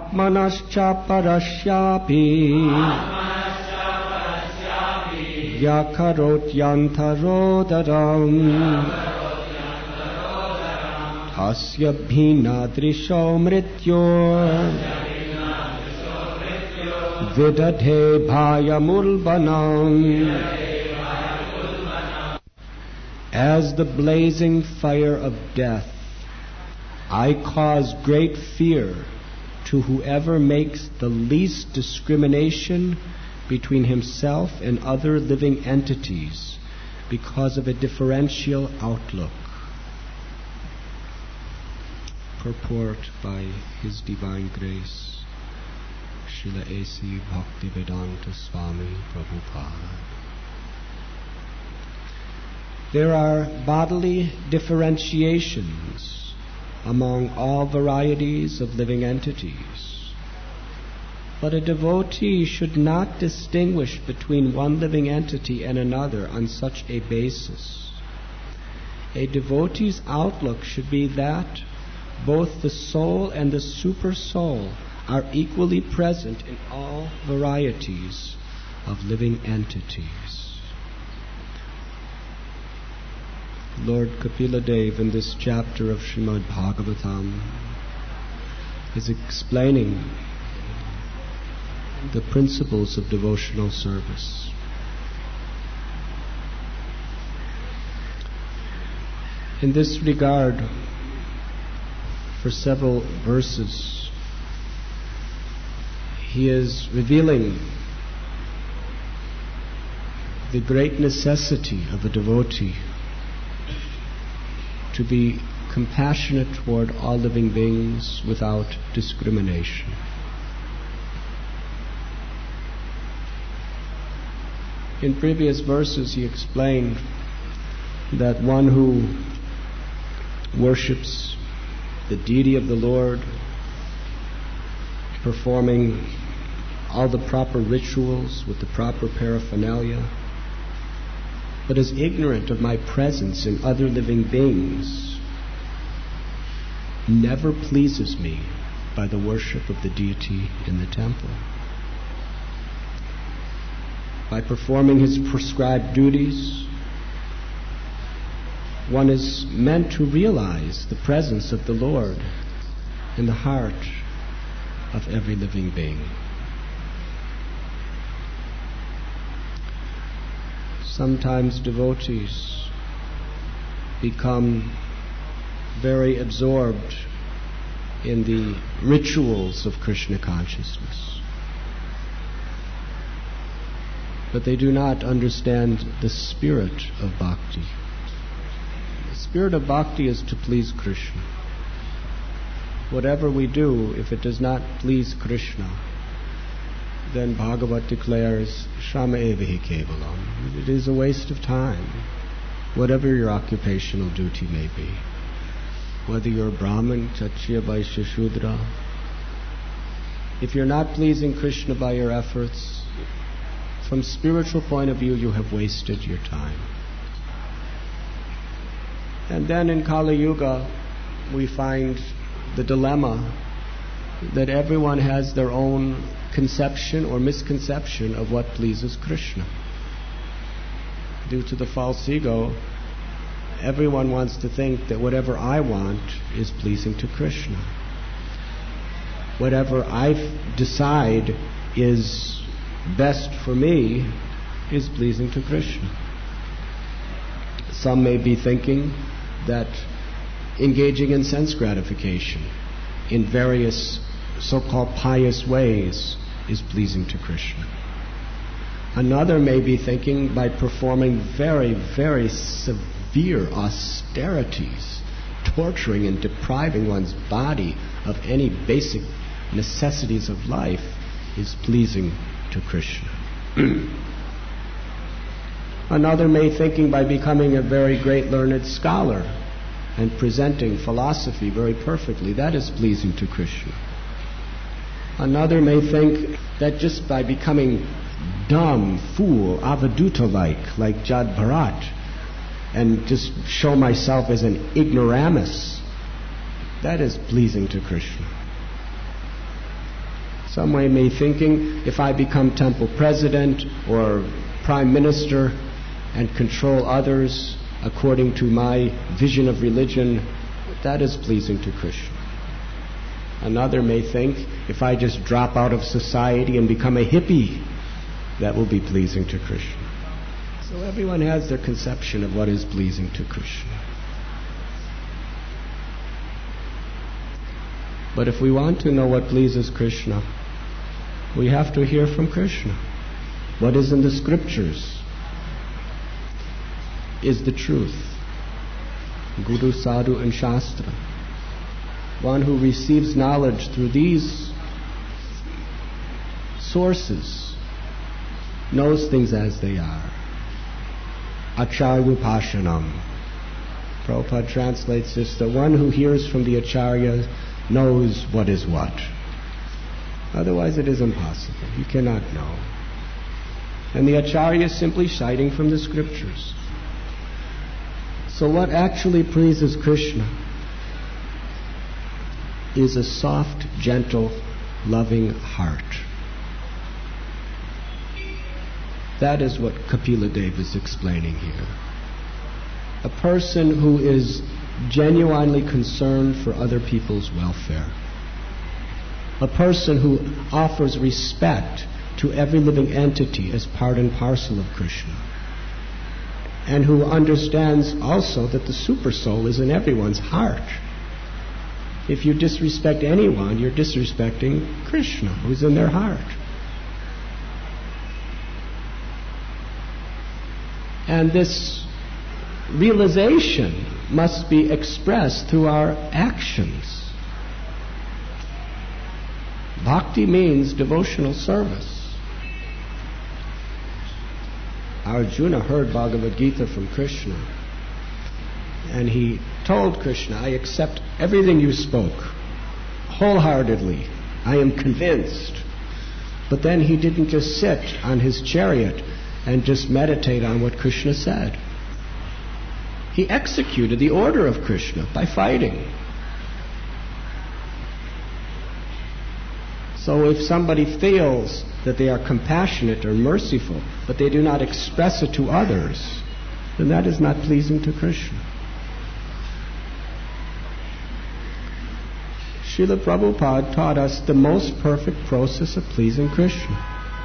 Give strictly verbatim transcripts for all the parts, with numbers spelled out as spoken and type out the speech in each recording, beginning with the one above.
Atmanascha parashyapi Yakarot yantarodaram Tasya bhinadrisho mrityo Vidadhe bhayamulbanam. As the blazing fire of death, I cause great fear to whoever makes the least discrimination between himself and other living entities because of a differential outlook. Purport by His Divine Grace, Srila A C Bhaktivedanta Swami Prabhupada. There are bodily differentiations among all varieties of living entities, but a devotee should not distinguish between one living entity and another on such a basis. A devotee's outlook should be that both the soul and the super soul are equally present in all varieties of living entities. Lord Kapila Dev in this chapter of Srimad Bhagavatam is explaining the principles of devotional service. In this regard, for several verses, he is revealing the great necessity of a devotee to be compassionate toward all living beings without discrimination. In previous verses he explained that one who worships the deity of the Lord, performing all the proper rituals with the proper paraphernalia, but is ignorant of my presence in other living beings, never pleases me by the worship of the deity in the temple. By performing his prescribed duties, one is meant to realize the presence of the Lord in the heart of every living being. Sometimes devotees become very absorbed in the rituals of Krishna consciousness, but they do not understand the spirit of bhakti. The spirit of bhakti is to please Krishna. Whatever we do, if it does not please Krishna, then Bhagavat declares, Shama evahi kevalam. It is a waste of time, whatever your occupational duty may be. Whether you're Brahmin, Kshatriya, Vaishya, Shudra, if you're not pleasing Krishna by your efforts, from spiritual point of view, you have wasted your time. And then in Kali Yuga, we find the dilemma that everyone has their own conception or misconception of what pleases Krishna. Due to the false ego, everyone wants to think that whatever I want is pleasing to Krishna. Whatever I decide is best for me is pleasing to Krishna. Some may be thinking that engaging in sense gratification in various so-called pious ways is pleasing to Krishna. Another may be thinking by performing very, very severe austerities, torturing and depriving one's body of any basic necessities of life is pleasing to Krishna. Another may thinking by becoming a very great learned scholar and presenting philosophy very perfectly, that is pleasing to Krishna. Another may think that just by becoming dumb, fool, avaduta-like, like Jad Bharat, and just show myself as an ignoramus, that is pleasing to Krishna. Some way may thinking, if I become temple president or prime minister and control others according to my vision of religion, that is pleasing to Krishna. Another may think, if I just drop out of society and become a hippie, that will be pleasing to Krishna. So everyone has their conception of what is pleasing to Krishna. But if we want to know what pleases Krishna, we have to hear from Krishna. What is in the scriptures is the truth. Guru, Sadhu and Shastra. One who receives knowledge through these sources knows things as they are. Acharya Upashanam. Prabhupada translates this, the one who hears from the Acharya knows what is what. Otherwise it is impossible. You cannot know. And the Acharya is simply citing from the scriptures. So what actually pleases Krishna is a soft, gentle, loving heart. That is what Kapila Dev is explaining here. A person who is genuinely concerned for other people's welfare. A person who offers respect to every living entity as part and parcel of Krishna. And who understands also that the super soul is in everyone's heart. If you disrespect anyone, you're disrespecting Krishna, who's in their heart. And this realization must be expressed through our actions. Bhakti means devotional service. Arjuna heard Bhagavad Gita from Krishna, and he told Krishna, I accept everything you spoke wholeheartedly. I am convinced. But then he didn't just sit on his chariot and just meditate on what Krishna said. He executed the order of Krishna by fighting. So if somebody feels that they are compassionate or merciful, but they do not express it to others, then that is not pleasing to Krishna. Srila Prabhupada taught us the most perfect process of pleasing Krishna.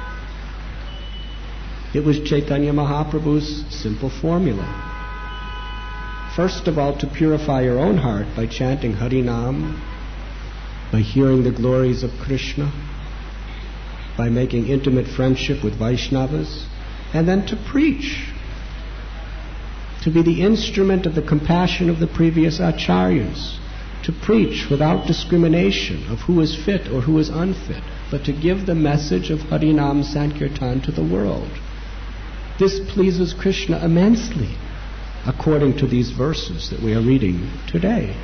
It was Chaitanya Mahaprabhu's simple formula. First of all, to purify your own heart by chanting Harinam, by hearing the glories of Krishna, by making intimate friendship with Vaishnavas, and then to preach, to be the instrument of the compassion of the previous acharyas, to preach without discrimination of who is fit or who is unfit, but to give the message of Harinam Sankirtan to the world. This pleases Krishna immensely, according to these verses that we are reading today.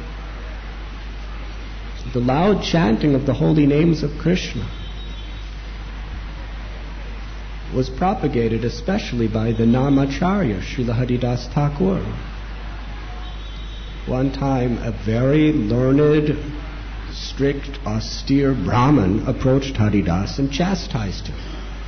The loud chanting of the holy names of Krishna was propagated especially by the Namacharya, Srila Haridas Thakur. One time a very learned, strict, austere Brahmin approached Haridas and chastised him.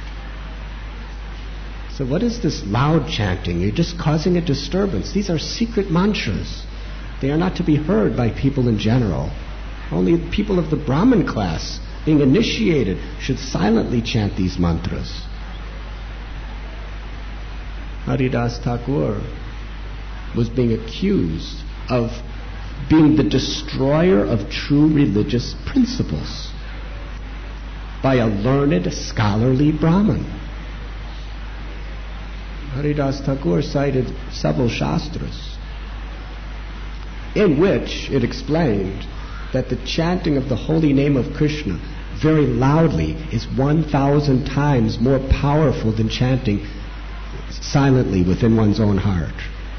So what is this loud chanting? You're just causing a disturbance. These are secret mantras. They are not to be heard by people in general. Only people of the Brahmin class, being initiated, should silently chant these mantras. Haridas Thakur was being accused of being the destroyer of true religious principles by a learned, scholarly Brahmin. Haridas Thakur cited several Shastras in which it explained that the chanting of the holy name of Krishna very loudly is one thousand times more powerful than chanting silently within one's own heart.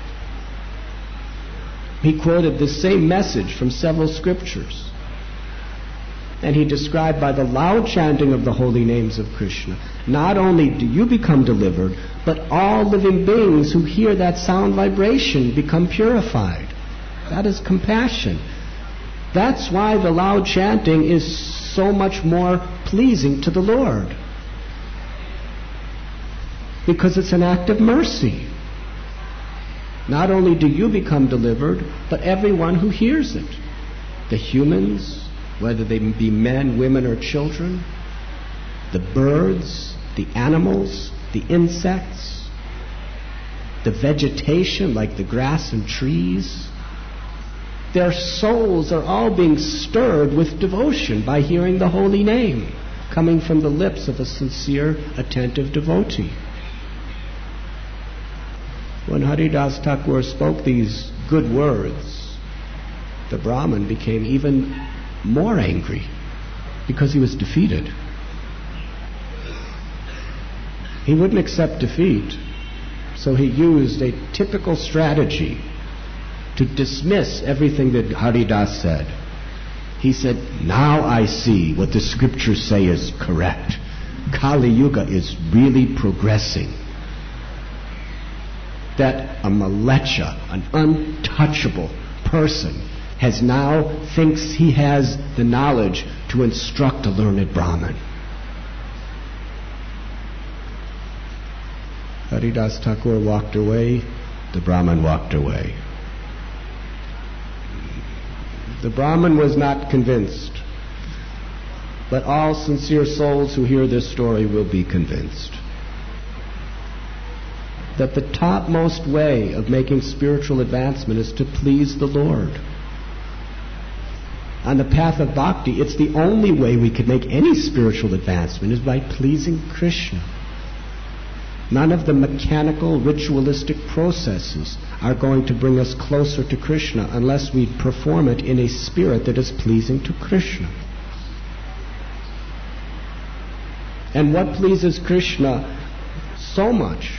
He quoted the same message from several scriptures. And he described by the loud chanting of the holy names of Krishna, not only do you become delivered, but all living beings who hear that sound vibration become purified. That is compassion. That's why the loud chanting is so much more pleasing to the Lord. Because it's an act of mercy. Not only do you become delivered, but everyone who hears it. The humans, whether they be men, women, or children, the birds, the animals, the insects, the vegetation like the grass and trees, their souls are all being stirred with devotion by hearing the holy name coming from the lips of a sincere, attentive devotee. When Haridas Thakur spoke these good words, the Brahmin became even more angry because he was defeated. He wouldn't accept defeat, so he used a typical strategy to dismiss everything that Haridas said. He said, now I see what the scriptures say is correct. Kali Yuga is really progressing. That a malecha, an untouchable person, has now thinks he has the knowledge to instruct a learned Brahmin. Haridas Thakur walked away, the Brahmin walked away. The Brahmin was not convinced, but all sincere souls who hear this story will be convinced that the topmost way of making spiritual advancement is to please the Lord. On the path of bhakti, it's the only way we could make any spiritual advancement is by pleasing Krishna. None of the mechanical, ritualistic processes are going to bring us closer to Krishna unless we perform it in a spirit that is pleasing to Krishna. And what pleases Krishna so much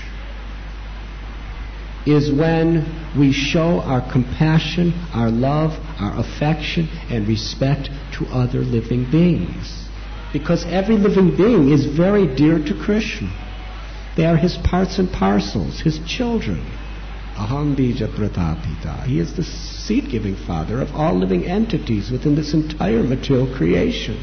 is when we show our compassion, our love, our affection, and respect to other living beings. Because every living being is very dear to Krishna. They are his parts and parcels, his children. Aham bija pratapita. He is the seed-giving father of all living entities within this entire material creation.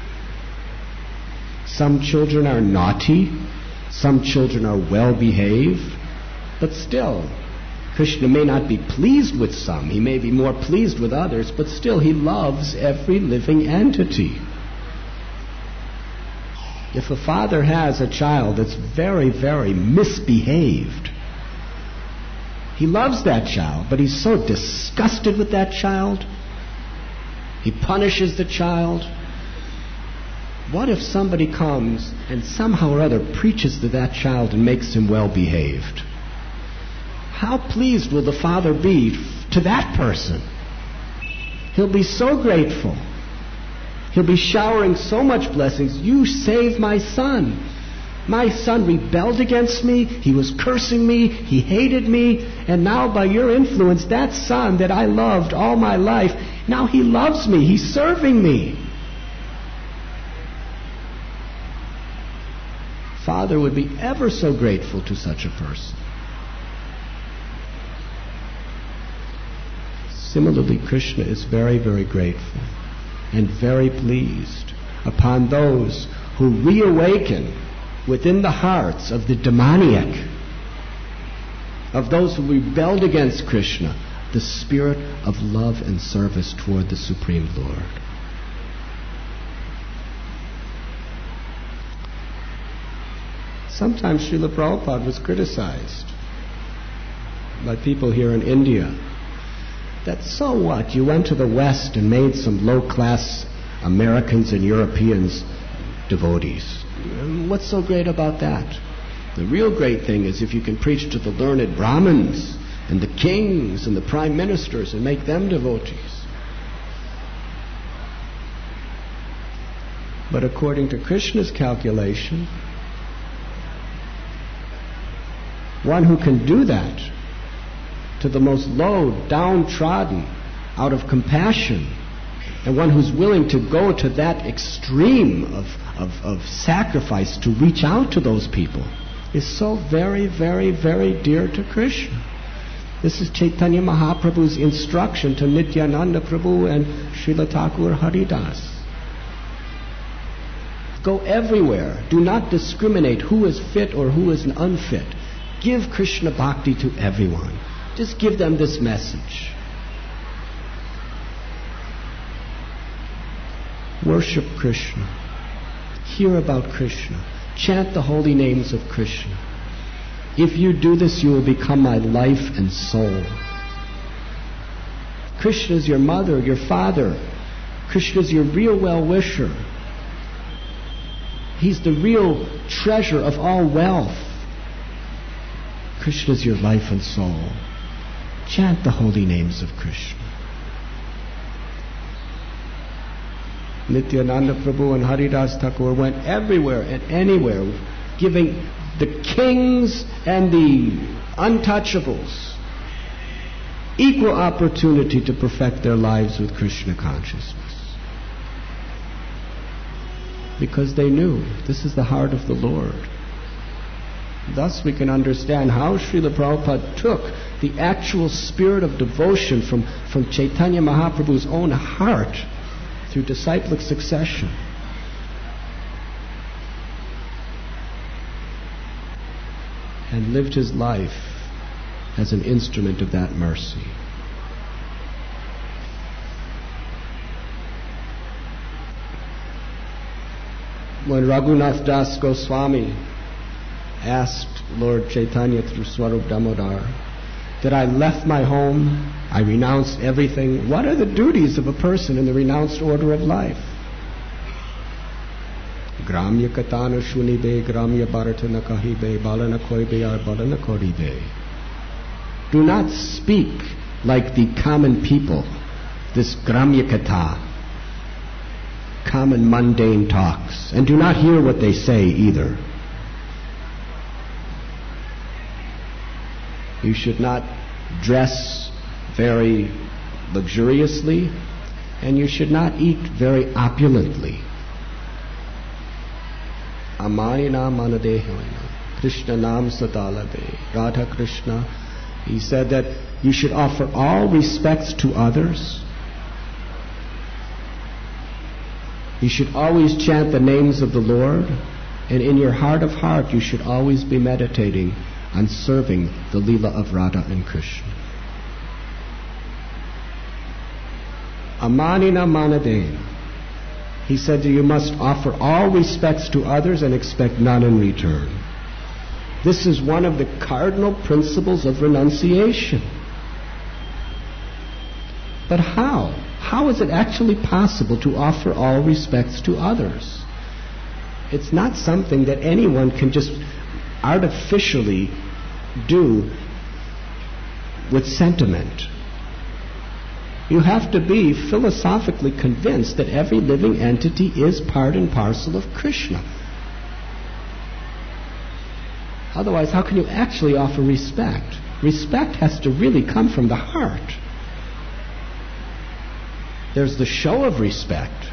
Some children are naughty, some children are well-behaved, but still, Krishna may not be pleased with some. He may be more pleased with others, but still he loves every living entity. If a father has a child that's very, very misbehaved, he loves that child, but he's so disgusted with that child, he punishes the child. What if somebody comes and somehow or other preaches to that child and makes him well-behaved? How pleased will the father be to that person? He'll be so grateful. He'll be showering so much blessings. You saved my son. My son rebelled against me. He was cursing me. He hated me. And now by your influence, that son that I loved all my life, now he loves me. He's serving me. Father would be ever so grateful to such a person. Similarly, Krishna is very, very grateful and very pleased upon those who reawaken within the hearts of the demoniac, of those who rebelled against Krishna, the spirit of love and service toward the Supreme Lord. Sometimes Srila Prabhupada was criticized by people here in India that so what, you went to the West and made some low-class Americans and Europeans devotees. What's so great about that? The real great thing is if you can preach to the learned Brahmins and the kings and the prime ministers and make them devotees. But according to Krishna's calculation, one who can do that to the most low, downtrodden, out of compassion, and one who's willing to go to that extreme of, of, of sacrifice to reach out to those people, is so very, very, very dear to Krishna. This is Chaitanya Mahaprabhu's instruction to Nityananda Prabhu and Srila Thakur Haridas. Go everywhere. Do not discriminate who is fit or who is unfit. Give Krishna Bhakti to everyone. Just give them this message. Worship Krishna. Hear about Krishna. Chant the holy names of Krishna. If you do this, you will become my life and soul. Krishna is your mother, your father. Krishna is your real well-wisher. He's the real treasure of all wealth. Krishna is your life and soul. Chant the holy names of Krishna. Nityananda Prabhu and Haridas Thakur went everywhere and anywhere, giving the kings and the untouchables equal opportunity to perfect their lives with Krishna consciousness. Because they knew this is the heart of the Lord. Thus we can understand how Srila Prabhupada took the actual spirit of devotion from, from Chaitanya Mahaprabhu's own heart through disciplic succession. And lived his life as an instrument of that mercy. When Raghunath Das Goswami asked Lord Chaitanya through Swarup Damodar that I left my home, I renounced everything. What are the duties of a person in the renounced order of life? Gramya katana shunibe, gramya bharatana kahibe, balana koibe ar balana koribe. Do not speak like the common people, this gramya kata, common mundane talks, and do not hear what they say either. You should not dress very luxuriously, and you should not eat very opulently. Amanina manadehana, Krishna nam satalade, Radha Krishna. He said that you should offer all respects to others. You should always chant the names of the Lord, and in your heart of heart you should always be meditating on serving the Leela of Radha and Krishna. Amanina manadena. He said that you must offer all respects to others and expect none in return. This is one of the cardinal principles of renunciation. But how? How is it actually possible to offer all respects to others? It's not something that anyone can just artificially do with sentiment. You have to be philosophically convinced that every living entity is part and parcel of Krishna. Otherwise, how can you actually offer respect? Respect has to really come from the heart. There's the show of respect.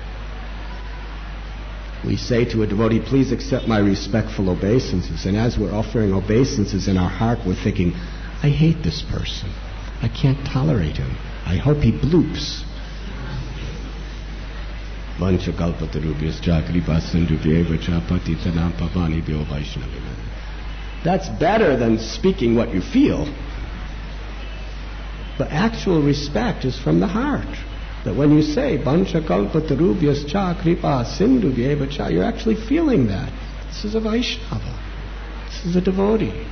We say to a devotee, please accept my respectful obeisances. And as we're offering obeisances in our heart, we're thinking, I hate this person. I can't tolerate him. I hope he bloops. That's better than speaking what you feel. But actual respect is from the heart. That when you say, Bancha kalpatarubhyas cha kripa sindhu vyeva cha, you're actually feeling that. This is a Vaishnava. This is a devotee.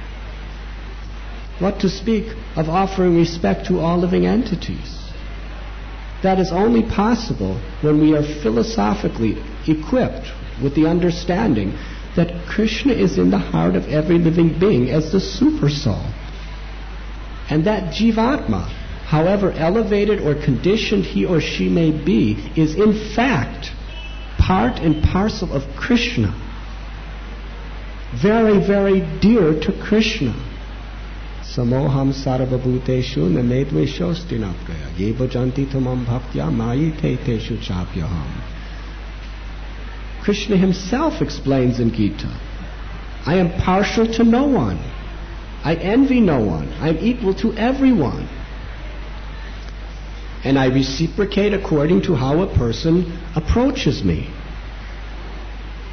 What to speak of offering respect to all living entities? That is only possible when we are philosophically equipped with the understanding that Krishna is in the heart of every living being as the super soul. And that Jivatma, however elevated or conditioned he or she may be, is in fact part and parcel of Krishna. Very, very dear to Krishna. Samoham sarvabhuteshu namedveshostinapkaya yevajanti tamam bhaktya mayite teshu chapyaham. Krishna himself explains in Gita, I am partial to no one. I envy no one. I am equal to everyone. And I reciprocate according to how a person approaches me.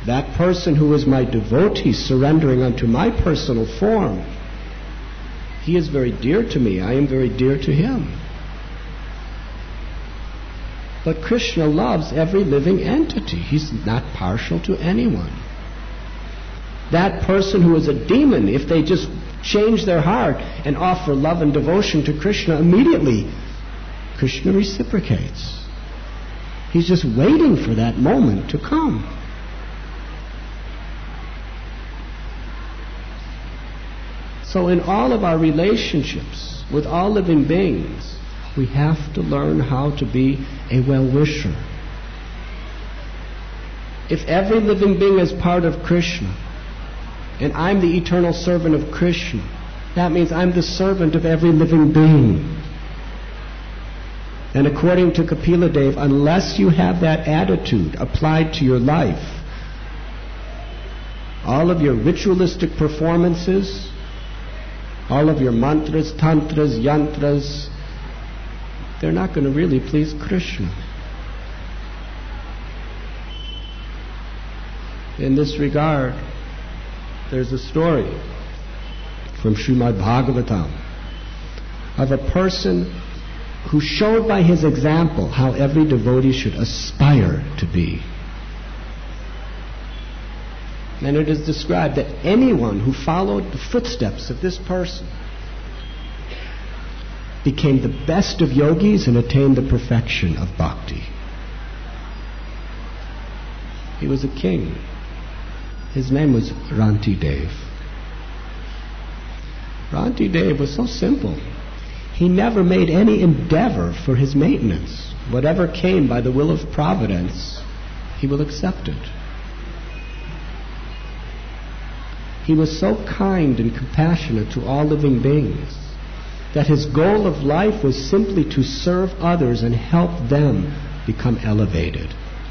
that person who is my devotee surrendering unto my personal form, he is very dear to me. I am very dear to him. But Krishna loves every living entity. He's not partial to anyone. That person who is a demon, if they just change their heart and offer love and devotion to Krishna immediately, Krishna reciprocates. He's just waiting for that moment to come. So in all of our relationships with all living beings, we have to learn how to be a well-wisher. If every living being is part of Krishna, and I'm the eternal servant of Krishna, that means I'm the servant of every living being. And according to Kapila Dev, unless you have that attitude applied to your life, all of your ritualistic performances, all of your mantras, tantras, yantras, they're not going to really please Krishna. In this regard, there's a story from Srimad Bhagavatam of a person who showed by his example how every devotee should aspire to be. And it is described that anyone who followed the footsteps of this person became the best of yogis and attained the perfection of bhakti. He was a king. His name was Ranti Dev. Ranti Dev was so simple. He never made any endeavor for his maintenance. Whatever came by the will of Providence, he will accept it. He was so kind and compassionate to all living beings that his goal of life was simply to serve others and help them become elevated.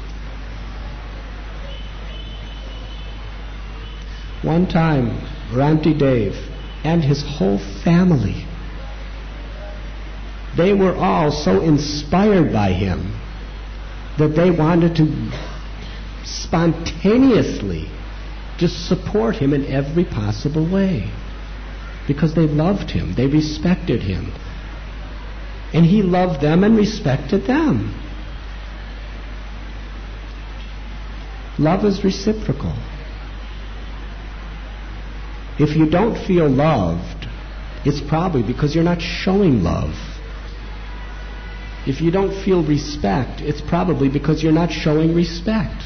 One time, Ranti Dev and his whole family, they were all so inspired by him that they wanted to spontaneously just support him in every possible way, because they loved him, they respected him, and he loved them and respected them. Love is reciprocal. If you don't feel loved, it's probably because you're not showing love. If you don't feel respect, it's probably because you're not showing respect.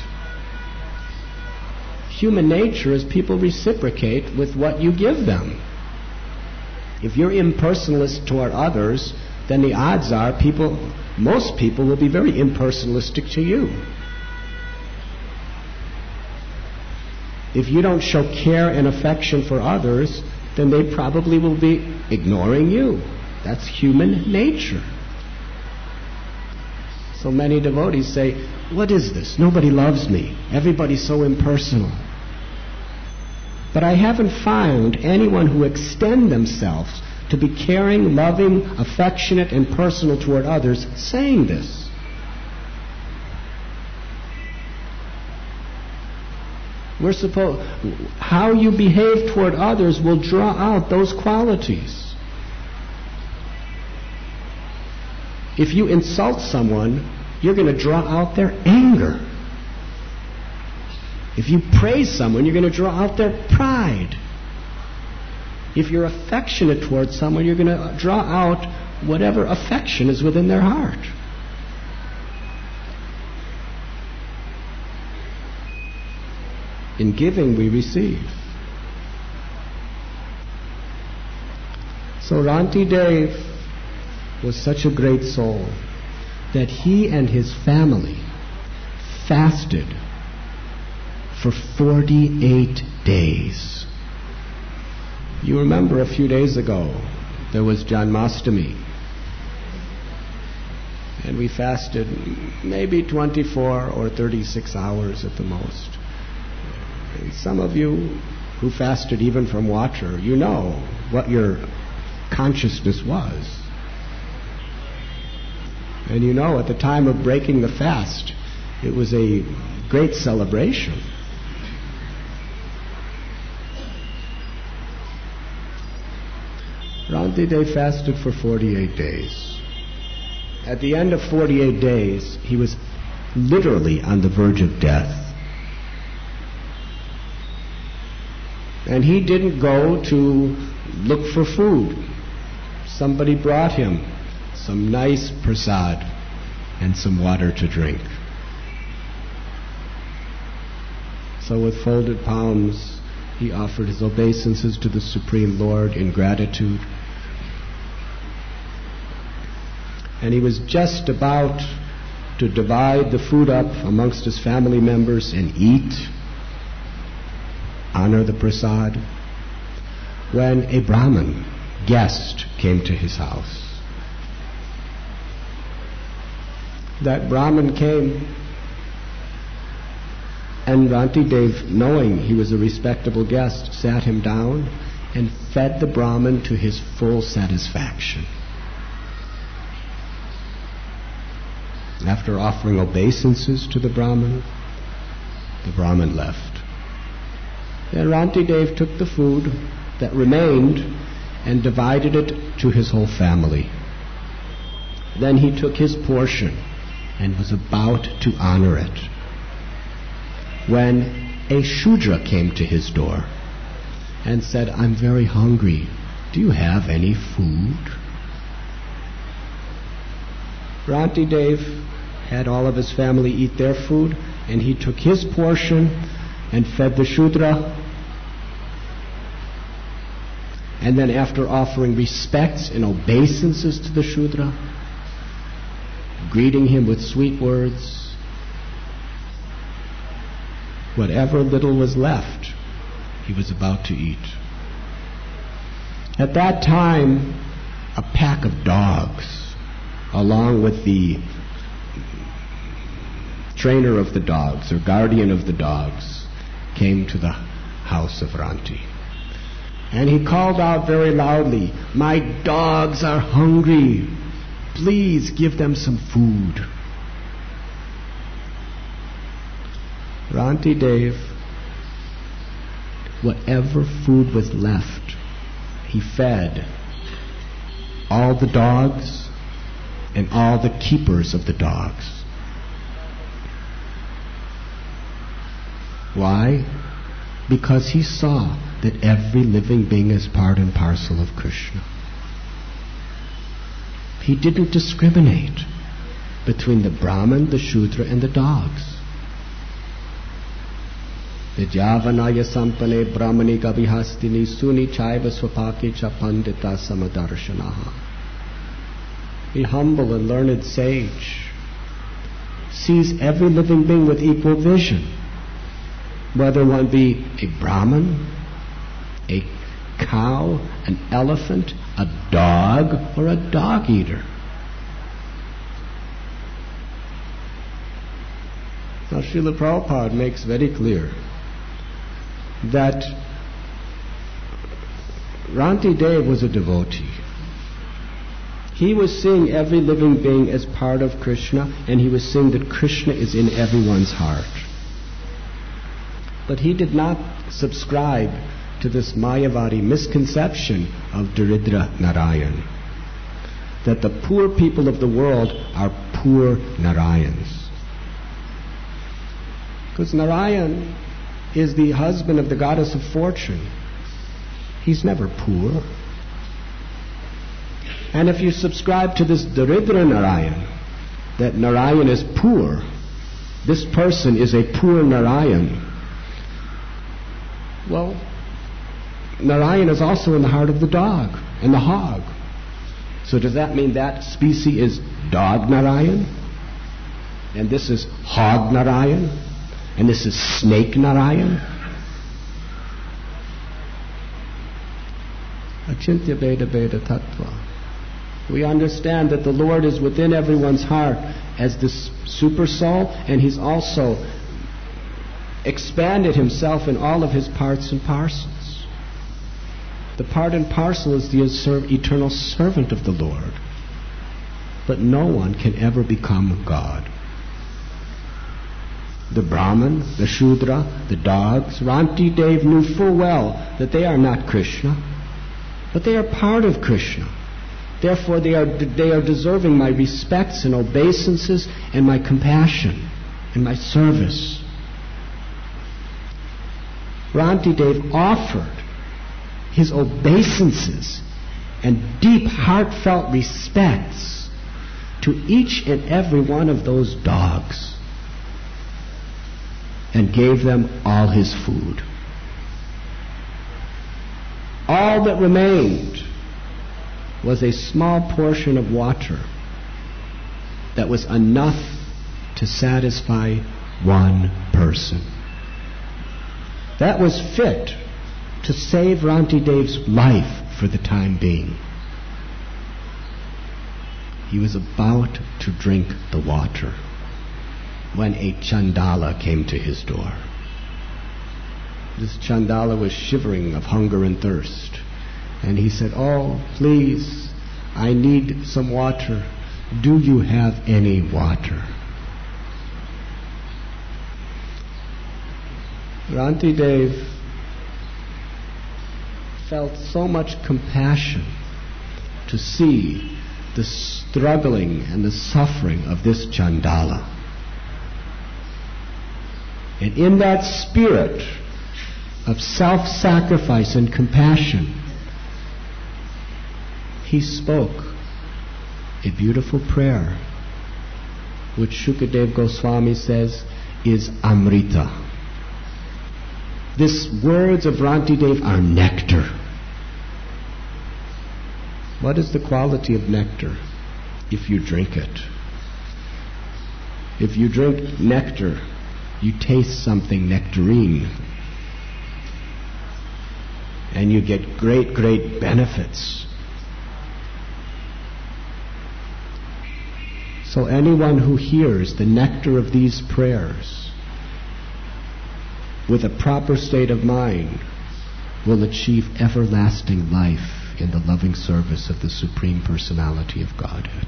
Human nature is people reciprocate with what you give them. If you're impersonalist toward others, then the odds are people, most people will be very impersonalistic to you. If you don't show care and affection for others, then they probably will be ignoring you. That's human nature. So many devotees say, what is this? Nobody loves me. Everybody's so impersonal. But I haven't found anyone who extend themselves to be caring, loving, affectionate, and personal toward others saying this. We're supposed, how you behave toward others will draw out those qualities. If you insult someone, you're going to draw out their anger. If you praise someone, you're going to draw out their pride. If you're affectionate towards someone, you're going to draw out whatever affection is within their heart. In giving, we receive. So Ranti Dev was such a great soul that he and his family fasted for forty-eight days. You remember a few days ago, there was Janmashtami. And we fasted maybe twenty-four or thirty-six hours at the most. And some of you who fasted even from water, you know what your consciousness was. And you know, at the time of breaking the fast, it was a great celebration. Rantidev fasted for forty-eight days. At the end of forty-eight days, he was literally on the verge of death. And he didn't go to look for food. Somebody brought him some nice prasad and some water to drink. So with folded palms, he offered his obeisances to the Supreme Lord in gratitude. And he was just about to divide the food up amongst his family members and eat, honor the prasad, when a Brahmin guest came to his house. That Brahmin came, and Rantidev, knowing he was a respectable guest, sat him down and fed the Brahmin to his full satisfaction. After offering obeisances to the Brahmin, the Brahmin left. Then Rantidev took the food that remained and divided it to his whole family. Then he took his portion and was about to honor it, when a Shudra came to his door and said, "I'm very hungry. Do you have any food?" Rantidev had all of his family eat their food, and he took his portion and fed the Shudra. And then, after offering respects and obeisances to the Shudra, greeting him with sweet words, whatever little was left, he was about to eat. At that time, a pack of dogs, along with the trainer of the dogs, or guardian of the dogs, came to the house of Ranti. And he called out very loudly, "My dogs are hungry. Please give them some food." Rantidev, whatever food was left, he fed all the dogs and all the keepers of the dogs. Why? Because he saw that every living being is part and parcel of Krishna. He didn't discriminate between the Brahmin, the Shudra, and the dogs. Vidyavanaya sampane brahmani kabihastini suni chaiva swapake cha pandita samadarshanaha. The humble and learned sage sees every living being with equal vision, whether one be a Brahmin, a cow, an elephant, a dog, or a dog eater. Now, Srila Prabhupada makes very clear that Rantidev was a devotee. He was seeing every living being as part of Krishna, and he was seeing that Krishna is in everyone's heart. But he did not subscribe to this Mayavadi misconception of Daridra Narayan, that the poor people of the world are poor Narayans. Because Narayan is the husband of the goddess of fortune. He's never poor. And if you subscribe to this Daridra Narayan, that Narayan is poor, this person is a poor Narayan, well, Narayan is also in the heart of the dog and the hog. So does that mean that species is dog Narayan? And this is hog Narayan? And this is snake Narayan? Achintya Veda Veda Tattva. We understand that the Lord is within everyone's heart as this super soul, and He's also expanded Himself in all of His parts and parcels. The part and parcel is the eternal servant of the Lord. But no one can ever become God. The Brahmin, the Shudra, the dogs, Rantidev knew full well that they are not Krishna. But they are part of Krishna. Therefore, they are, they are deserving my respects and obeisances and my compassion and my service. Rantidev offered his obeisances and deep, heartfelt respects to each and every one of those dogs and gave them all his food. All that remained was a small portion of water that was enough to satisfy one person. That was fit to save Rantidev's life for the time being. He was about to drink the water when a Chandala came to his door. This Chandala was shivering of hunger and thirst. And he said, "Oh, please, I need some water. Do you have any water?" Rantidev felt so much compassion to see the struggling and the suffering of this Chandala. And in that spirit of self-sacrifice and compassion, he spoke a beautiful prayer, which Shukadev Goswami says is Amrita. These words of Rantidev are nectar. What is the quality of nectar? If you drink it. If you drink nectar, you taste something nectarine. And you get great, great benefits. So anyone who hears the nectar of these prayers with a proper state of mind will achieve everlasting life in the loving service of the Supreme Personality of Godhead.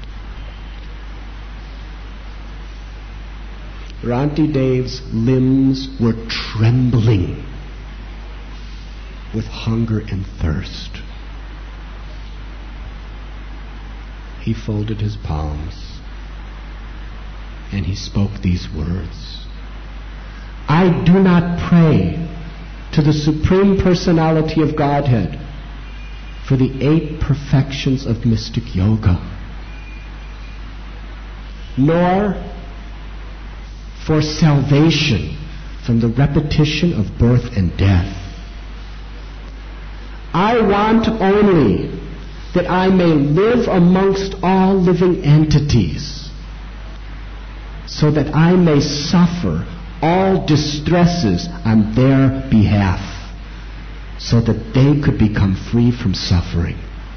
Rantidev's limbs were trembling with hunger and thirst. He folded his palms and he spoke these words. I do not pray to the Supreme Personality of Godhead for the eight perfections of mystic yoga, nor for salvation from the repetition of birth and death. I want only that I may live amongst all living entities, so that I may suffer all distresses on their behalf, so that they could become free from suffering.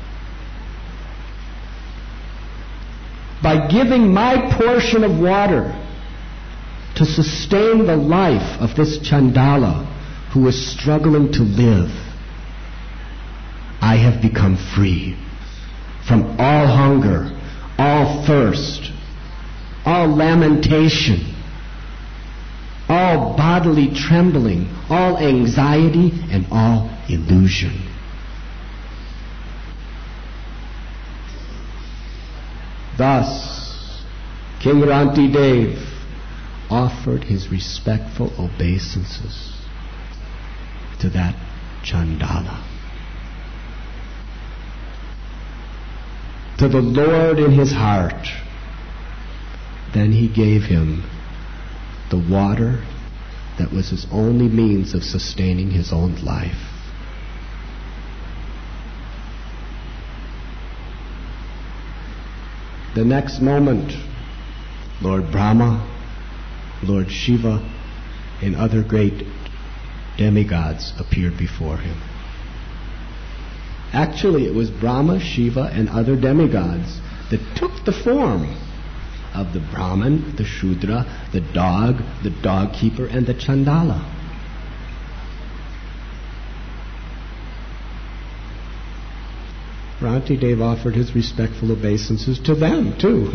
By giving my portion of water to sustain the life of this Chandala who is struggling to live, I have become free from all hunger, all thirst, all lamentation, all bodily trembling, all anxiety, and all illusion. Thus, King Rantidev offered his respectful obeisances to that Chandala, to the Lord in his heart. Then he gave him the water that was his only means of sustaining his own life. The next moment, Lord Brahma, Lord Shiva, and other great demigods appeared before him. Actually, it was Brahma, Shiva, and other demigods that took the form of the Brahman, the Shudra, the dog, the dog keeper, and the Chandala. Rantidev offered his respectful obeisances to them, too.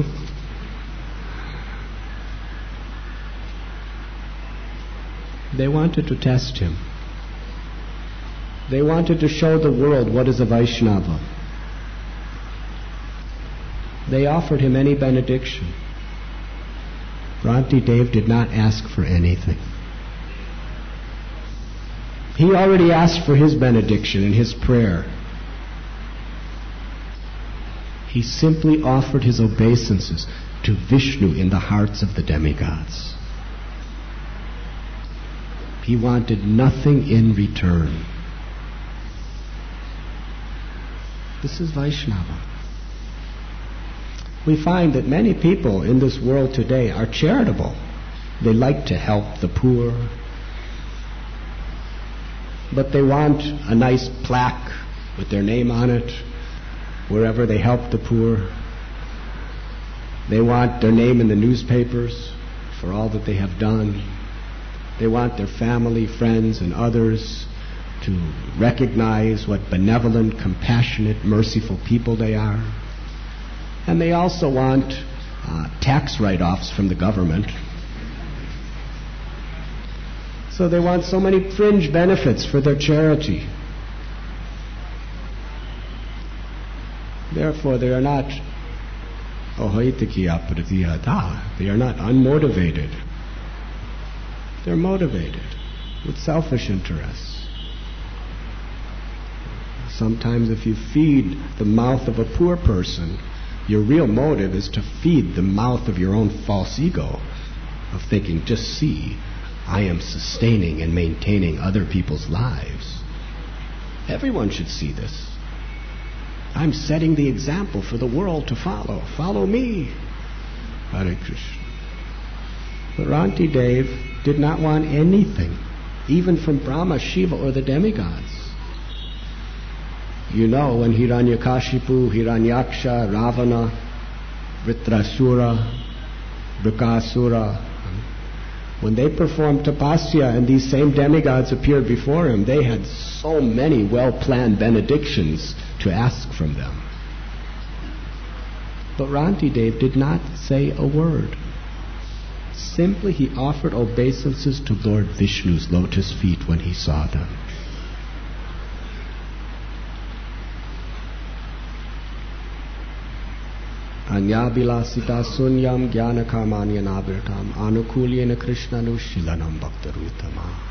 They wanted to test him. They wanted to show the world what is a Vaishnava. They offered him any benediction. Ranti Dev did not ask for anything. He already asked for his benediction in his prayer. He simply offered his obeisances to Vishnu in the hearts of the demigods. He wanted nothing in return. This is Vaishnava. We find that many people in this world today are charitable. They like to help the poor, but they want a nice plaque with their name on it wherever they help the poor. They want their name in the newspapers for all that they have done. They want their family, friends, and others to recognize what benevolent, compassionate, merciful people they are. And they also want uh, tax write-offs from the government. So they want so many fringe benefits for their charity. Therefore, they are not they are not unmotivated. They're motivated with selfish interests. Sometimes if you feed the mouth of a poor person, your real motive is to feed the mouth of your own false ego of thinking, just see, I am sustaining and maintaining other people's lives. Everyone should see this. I'm setting the example for the world to follow. Follow me. Hare Krishna. But Ranti Dev did not want anything, even from Brahma, Shiva, or the demigods. You know, when Hiranyakashipu, Hiranyaksha, Ravana, Vritrasura, Brikasura, when they performed tapasya and these same demigods appeared before him, they had so many well-planned benedictions to ask from them. But Ranti Dev did not say a word. Simply he offered obeisances to Lord Vishnu's lotus feet when he saw them. Anyabilasita sunyam jnana karmanyanabhritam anukulyena krishnanushilanam bhaktarutama.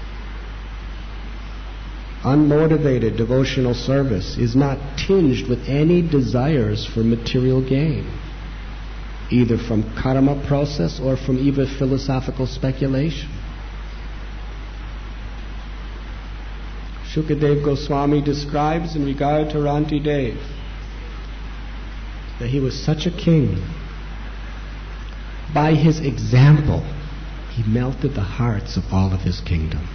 Unmotivated devotional service is not tinged with any desires for material gain, either from karma process or from even philosophical speculation. Shukadev Goswami describes in regard to Ranti Dev that he was such a king. By his example, he melted the hearts of all of his kingdom.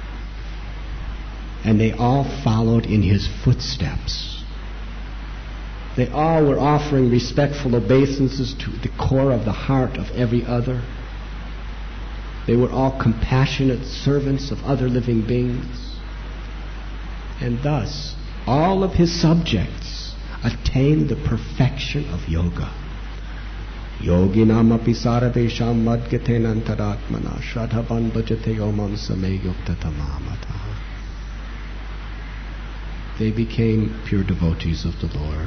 And they all followed in his footsteps. They all were offering respectful obeisances to the core of the heart of every other. They were all compassionate servants of other living beings. And thus, all of his subjects attained the perfection of yoga. Yoginam api saradesham madgaten antaratmana shradhavan bhajate omam same yuktatamamata. They became pure devotees of the Lord.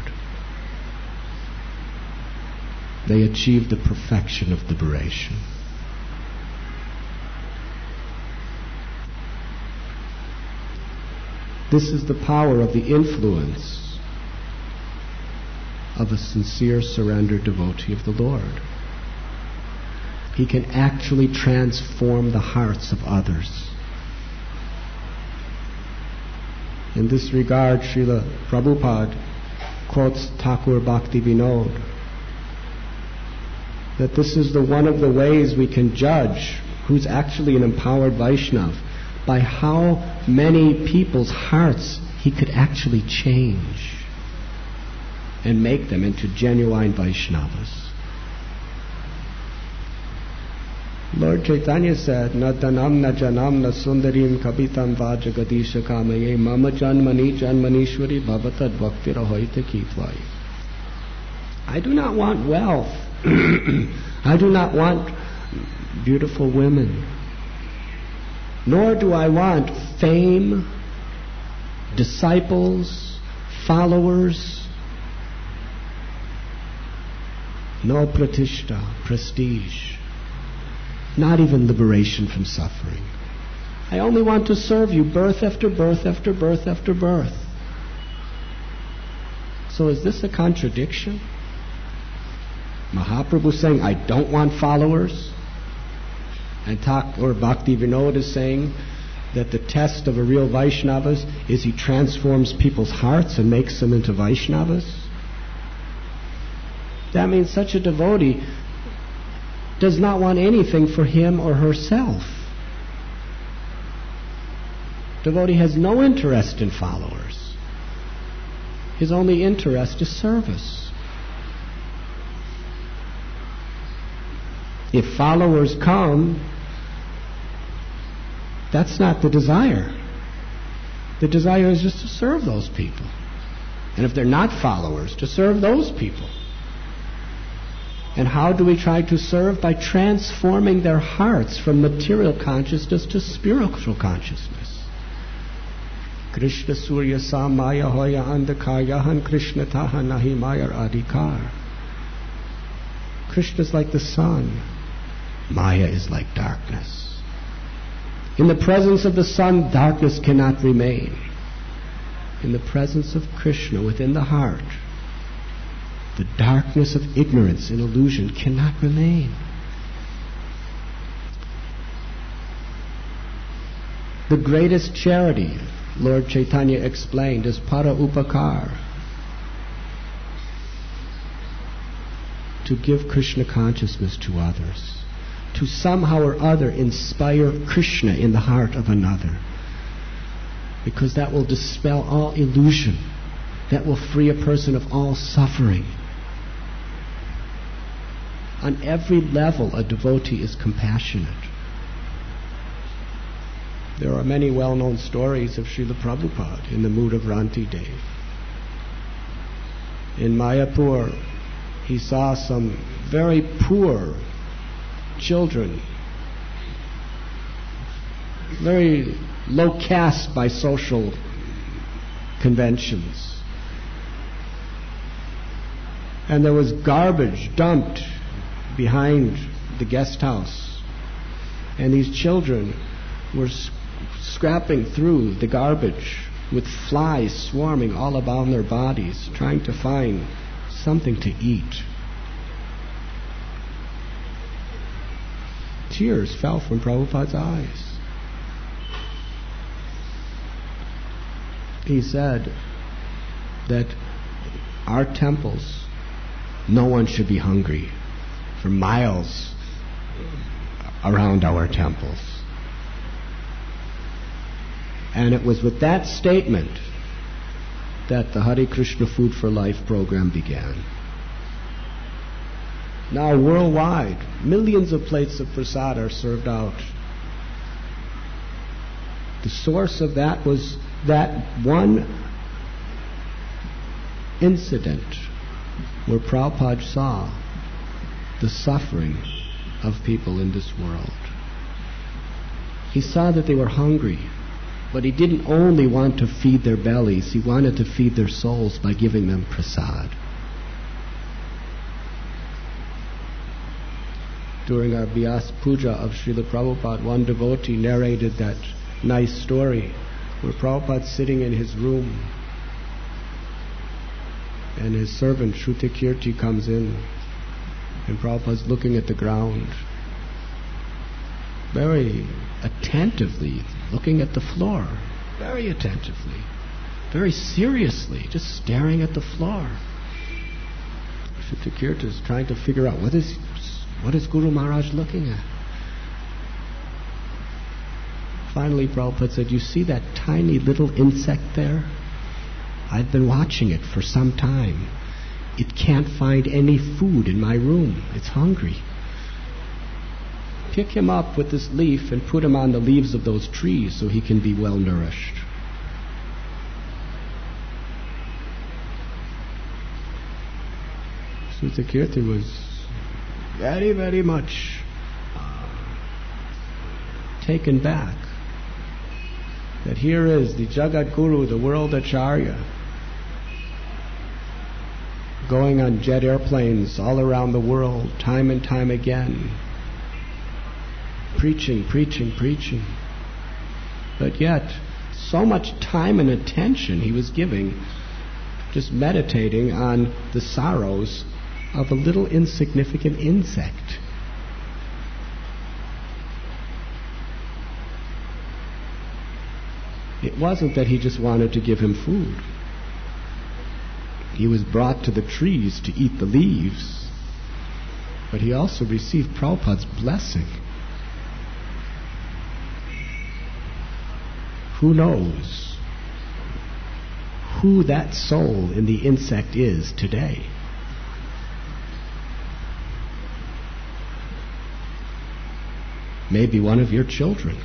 They achieved the perfection of liberation. This is the power of the influence of a sincere surrendered devotee of the Lord. He can actually transform the hearts of others. In this regard, Srila Prabhupada quotes Thakur Bhakti Vinod, that this is the one of the ways we can judge who's actually an empowered Vaishnava, by how many people's hearts he could actually change and make them into genuine Vaishnavas. Lord Chaitanya said, Na dhanam na janam na sundarim kabitam va jagadisha kamaye mama janmani janmanishwari bhavatad bhaktirahoita kitvai. I do not want wealth. I do not want beautiful women. Nor do I want fame disciples, followers. No pratishta, prestige. Not even liberation from suffering. I only want to serve you birth after birth after birth after birth. So is this a contradiction? Mahaprabhu saying, I don't want followers. And Thakur Bhakti Vinod is saying that the test of a real Vaishnava is he transforms people's hearts and makes them into Vaishnavas. That means such a devotee does not want anything for him or herself. Devotee has no interest in followers. His only interest is service. If followers come, that's not the desire. The desire is just to serve those people. And if they're not followers, to serve those people. And how do we try to serve? By transforming their hearts from material consciousness to spiritual consciousness. Krishna Surya Samaya Hoya Andakayahan Krishna Taha Nahi Mayar Adhikar. Krishna is like the sun. Maya is like darkness. In the presence of the sun, darkness cannot remain. In the presence of Krishna within the heart, the darkness of ignorance and illusion cannot remain. The greatest charity, Lord Chaitanya explained, is para upakar. To give Krishna consciousness to others. To somehow or other inspire Krishna in the heart of another. Because that will dispel all illusion. That will free a person of all suffering. On every level, a devotee is compassionate. There are many well-known stories of Srila Prabhupada in the mood of Ranti Dev. In Mayapur, he saw some very poor children, very low caste by social conventions. And there was garbage dumped behind the guest house. And these children were sc- scrapping through the garbage with flies swarming all about their bodies, trying to find something to eat. Tears fell from Prabhupada's eyes. He said that our temples, no one should be hungry for miles around our temples. And it was with that statement that the Hare Krishna Food for Life program began. Now worldwide, millions of plates of prasad are served out. The source of that was that one incident where Prabhupada saw the suffering of people in this world. He saw that they were hungry, but he didn't only want to feed their bellies, he wanted to feed their souls by giving them prasad. During our Vyas Puja of Srila Prabhupada, one devotee narrated that nice story where Prabhupada's sitting in his room and his servant Shrutakirti comes in and Prabhupada's looking at the ground, very attentively looking at the floor, very attentively, very seriously, just staring at the floor. Shrutakirti is trying to figure out what is what is Guru Maharaj looking at. Finally Prabhupada said, you see that tiny little insect there? I've been watching it for some time. It can't find any food in my room. It's hungry. Pick him up with this leaf and put him on the leaves of those trees so he can be well nourished. Shrutakirti was very, very much uh, taken back. that here is the Jagat Guru, the world Acharya, going on jet airplanes all around the world, time and time again, preaching, preaching, preaching. But yet, so much time and attention he was giving just meditating on the sorrows of a little insignificant insect. It wasn't that he just wanted to give him food. He was brought to the trees to eat the leaves, but he also received Prabhupada's blessing. Who knows who that soul in the insect is today? Maybe one of your children.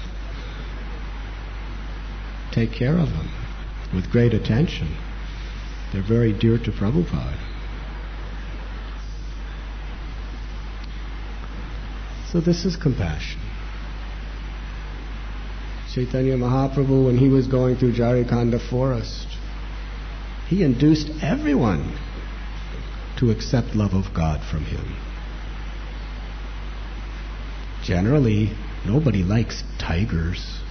Take care of them with great attention. They're very dear to Prabhupada. So this is compassion. Chaitanya Mahaprabhu, when he was going through Jarikhanda forest, he induced everyone to accept love of God from him. Generally, nobody likes tigers.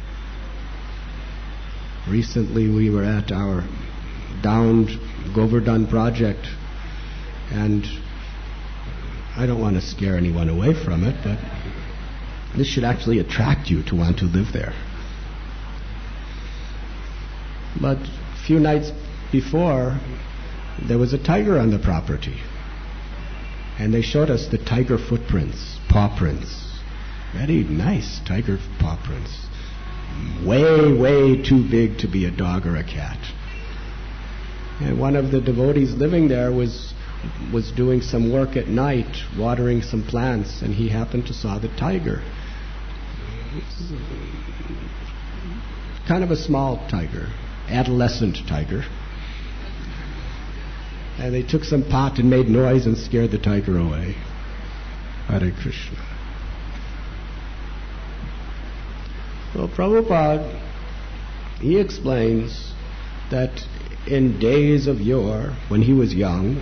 Recently we were at our downed Govardhan project, and I don't want to scare anyone away from it, but this should actually attract you to want to live there. But a few nights before, there was a tiger on the property, and they showed us the tiger footprints, paw prints. Very nice tiger paw prints. Way, way too big to be a dog or a cat. And one of the devotees living there was was doing some work at night, watering some plants, and he happened to saw the tiger. Kind of a small tiger, adolescent tiger. And they took some pot and made noise and scared the tiger away. Hare Krishna. Well, Prabhupada, he explains that in days of yore, when he was young,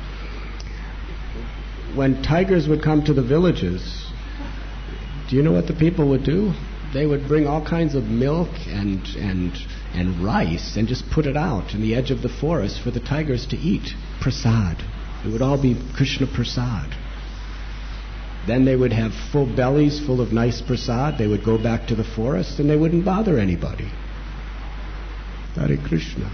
when tigers would come to the villages, do you know what the people would do? They would bring all kinds of milk and and and rice and just put it out in the edge of the forest for the tigers to eat. Prasad. It would all be Krishna Prasad. Then they would have full bellies full of nice prasad. They would go back to the forest and they wouldn't bother anybody. Hare Krishna.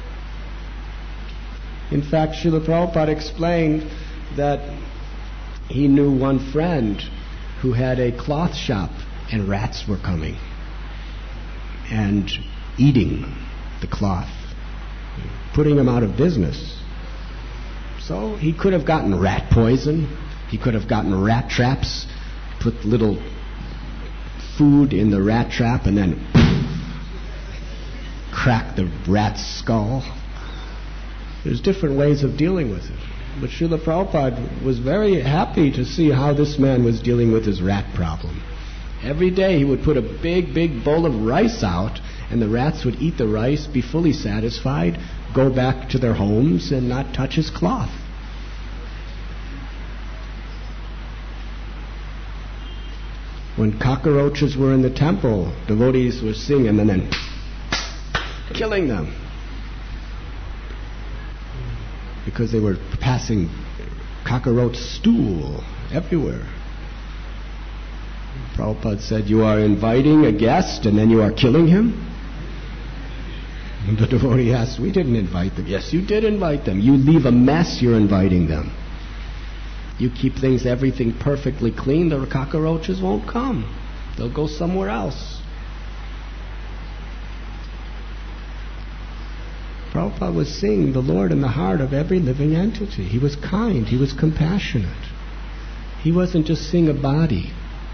In fact, Srila Prabhupada explained that he knew one friend who had a cloth shop and rats were coming and eating the cloth, putting him out of business. So he could have gotten rat poison. He could have gotten rat traps, put little food in the rat trap and then crack the rat's skull. There's different ways of dealing with it. But Srila Prabhupada was very happy to see how this man was dealing with his rat problem. Every day he would put a big, big bowl of rice out, and the rats would eat the rice, be fully satisfied, go back to their homes, and not touch his cloth. When cockroaches were in the temple, devotees were singing and then killing them, because they were passing cockroach stool everywhere. Prabhupada said, you are inviting a guest and then you are killing him? And the devotee asked, we didn't invite them. Yes, you did invite them. You leave a mess, you're inviting them. You keep things, everything perfectly clean, the cockroaches won't come. They'll go somewhere else. Prabhupada was seeing the Lord in the heart of every living entity. He was kind. He was compassionate. He wasn't just seeing a body.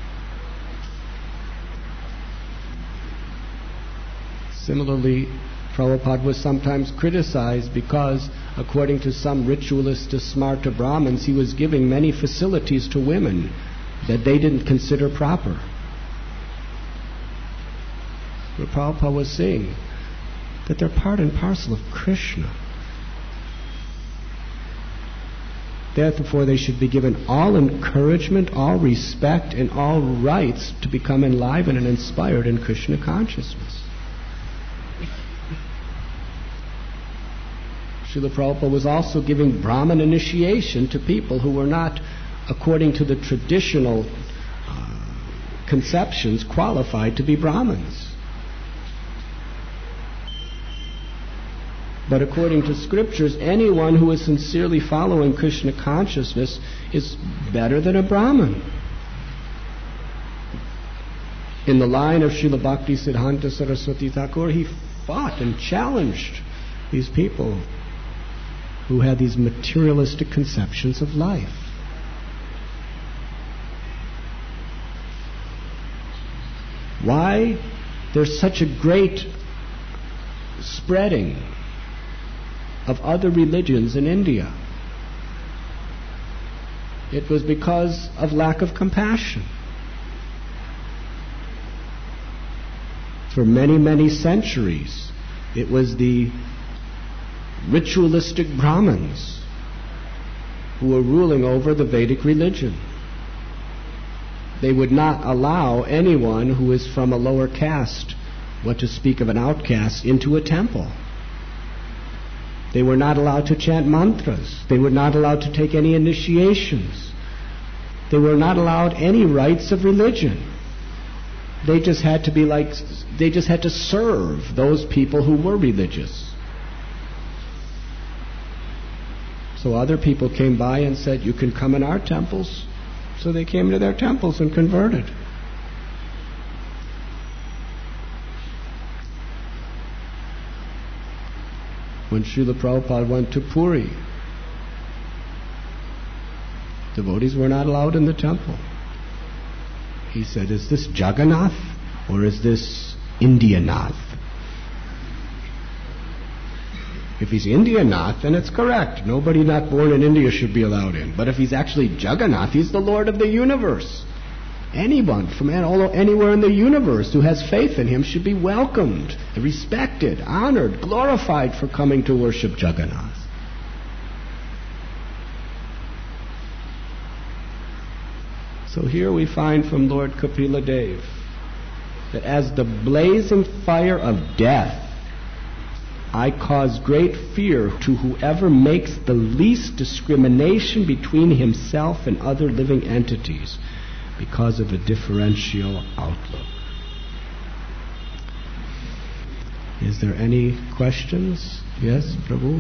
Similarly, Prabhupada was sometimes criticized because, according to some ritualist Smarta Brahmins, he was giving many facilities to women that they didn't consider proper. where Prabhupada was saying that they're part and parcel of Krishna. Therefore, they should be given all encouragement, all respect, and all rights to become enlivened and inspired in Krishna consciousness. Srila Prabhupada was also giving Brahman initiation to people who were not, according to the traditional uh, conceptions, qualified to be Brahmins. But according to scriptures, anyone who is sincerely following Krishna consciousness is better than a Brahmin. In the line of Srila Bhakti Siddhanta Saraswati Thakur, he fought and challenged these people who had these materialistic conceptions of life. Why there's such a great spreading of other religions in India? It was because of lack of compassion. For many, many centuries, it was the ritualistic Brahmins who were ruling over the Vedic religion. They would not allow anyone who is from a lower caste, what to speak of an outcast, into a temple. They were not allowed to chant mantras. They were not allowed to take any initiations. They were not allowed any rites of religion. They just had to be like, they just had to serve those people who were religious. So other people came by and said, you can come in our temples. So they came to their temples and converted. When Srila Prabhupada went to Puri, devotees were not allowed in the temple. He said, is this Jagannath or is this Indianath? If he's Indianath, then it's correct. Nobody not born in India should be allowed in. But if he's actually Jagannath, he's the Lord of the universe. Anyone from anywhere in the universe who has faith in him should be welcomed, respected, honored, glorified for coming to worship Jagannath. So here we find from Lord Kapila Dev that as the blazing fire of death, I cause great fear to whoever makes the least discrimination between himself and other living entities because of a differential outlook. Is there any questions? Yes, Prabhu?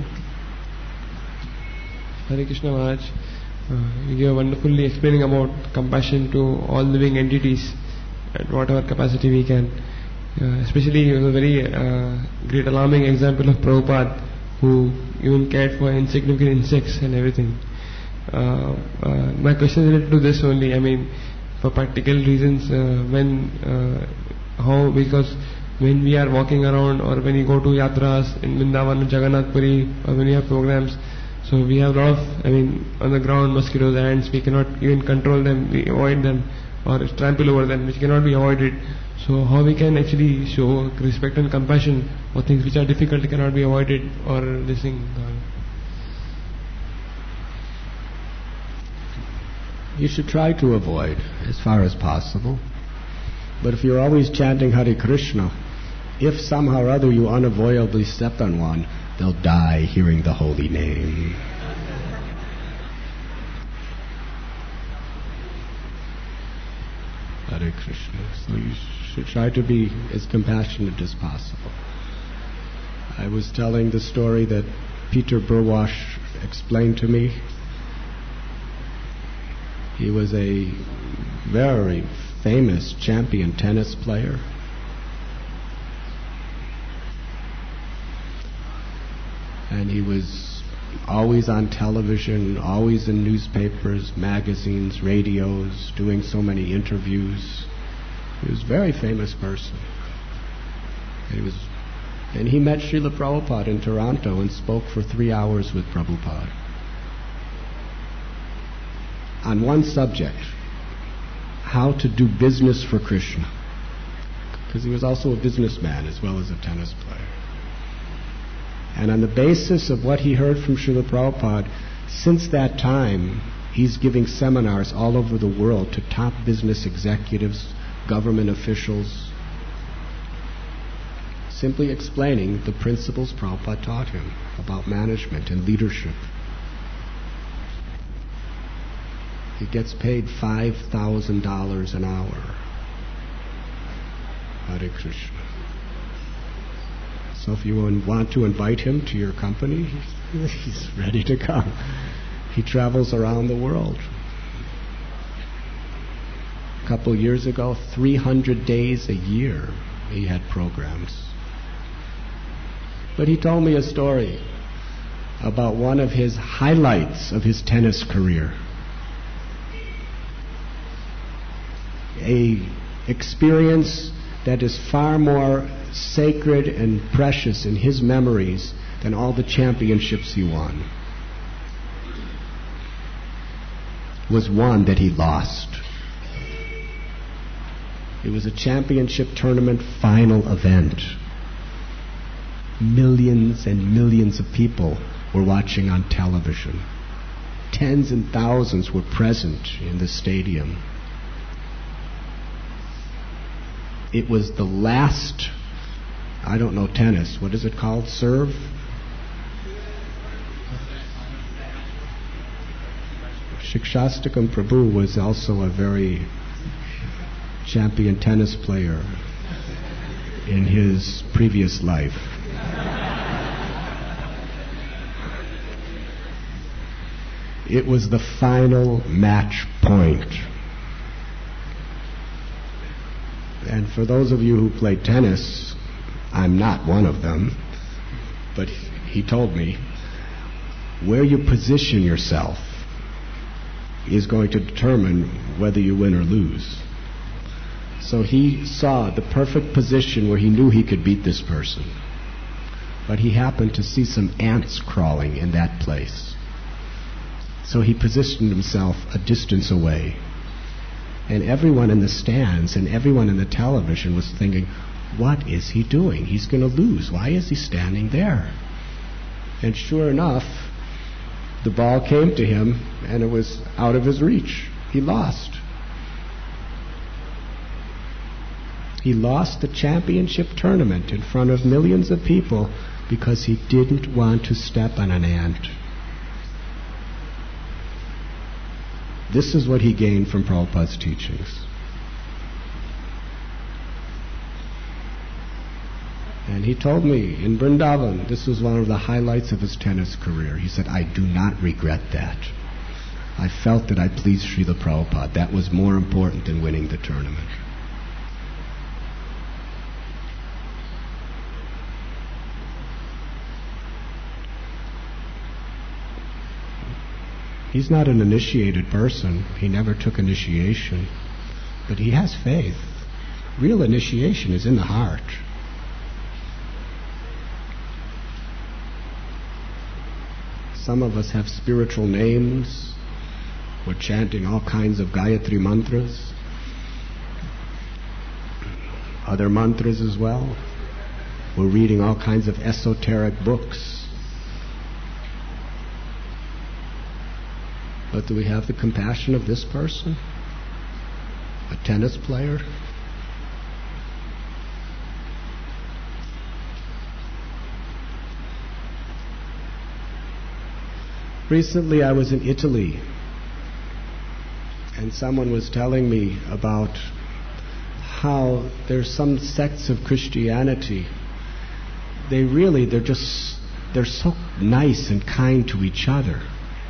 Hare Krishna Maharaj. Uh, you are wonderfully explaining about compassion to all living entities at whatever capacity we can. Uh, especially, it was a very uh, great alarming example of Prabhupada, who even cared for insignificant insects and everything. Uh, uh, my question is related to this only. I mean, for practical reasons, uh, when, uh, how, because when we are walking around or when you go to yatras in Vrindavan or Jagannath Puri or when you have programs, so we have a lot of, I mean, on the ground mosquitoes, ants, we cannot even control them, we avoid them or trample over them, which cannot be avoided. So how we can actually show respect and compassion for things which are difficult, cannot be avoided, or this thing? You should try to avoid as far as possible. But if you're always chanting Hare Krishna, if somehow or other you unavoidably step on one, they'll die hearing the holy name. Hare Krishna. So you should try to be as compassionate as possible. I was telling the story that Peter Burwash explained to me. He was a very famous champion tennis player. And he was always on television, always in newspapers, magazines, radios, doing so many interviews. He was a very famous person. And he was, and he met Srila Prabhupada in Toronto and spoke for three hours with Prabhupada on one subject: how to do business for Krishna. because he was also a businessman as well as a tennis player. And on the basis of what he heard from Srila Prabhupada, since that time, he's giving seminars all over the world to top business executives, government officials, simply explaining the principles Prabhupada taught him about management and leadership. He gets paid five thousand dollars an hour. Hare Krishna. So if you want to invite him to your company, he's ready to come. He travels around the world. A couple years ago, three hundred days a year, he had programs. But he told me a story about one of his highlights of his tennis career. A experience that is far more sacred and precious in his memories than all the championships he won, was one that he lost. It was a championship tournament final event. Millions and millions of people were watching on television. Tens and thousands were present in the stadium. It was the last, I don't know tennis, what is it called? Serve? Shikshastakam Prabhu was also a very champion tennis player in his previous life. It was the final match point. And for those of you who play tennis, I'm not one of them, but he told me, where you position yourself is going to determine whether you win or lose. So he saw the perfect position where he knew he could beat this person. But he happened to see some ants crawling in that place. So he positioned himself a distance away. And everyone in the stands and everyone in the television was thinking, what is he doing? He's going to lose. Why is he standing there? And sure enough, the ball came to him and it was out of his reach. He lost. He lost the championship tournament in front of millions of people because he didn't want to step on an ant. This is what he gained from Prabhupada's teachings. And he told me in Vrindavan, this was one of the highlights of his tennis career. He said, I do not regret that. I felt that I pleased Srila Prabhupada. That was more important than winning the tournament. He's not an initiated person. He never took initiation. But he has faith. Real initiation is in the heart. Some of us have spiritual names. We're chanting all kinds of Gayatri mantras. Other mantras as well. We're reading all kinds of esoteric books. But do we have the compassion of this person? A tennis player? Recently I was in Italy, and someone was telling me about how there's some sects of Christianity. They really, they're just, they're so nice and kind to each other.